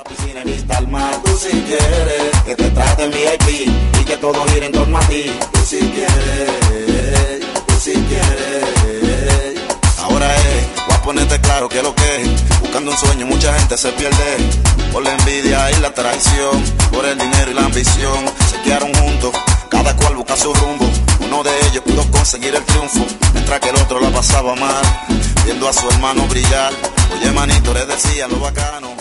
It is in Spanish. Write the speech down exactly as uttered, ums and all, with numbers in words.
piscina y vista al mar. Tú si quieres que te traten V I P y que todo gire en torno a ti. Tú si quieres, tú si quieres. Ahora es, voy a ponerte claro que lo que es. Buscando un sueño mucha gente se pierde. Por la envidia y la traición, por el dinero y la ambición. Se quedaron juntos, cada cual busca su rumbo. Uno de ellos pudo conseguir el triunfo, mientras que el otro la pasaba mal, viendo a su hermano brillar. Oye manito, les decía lo bacano.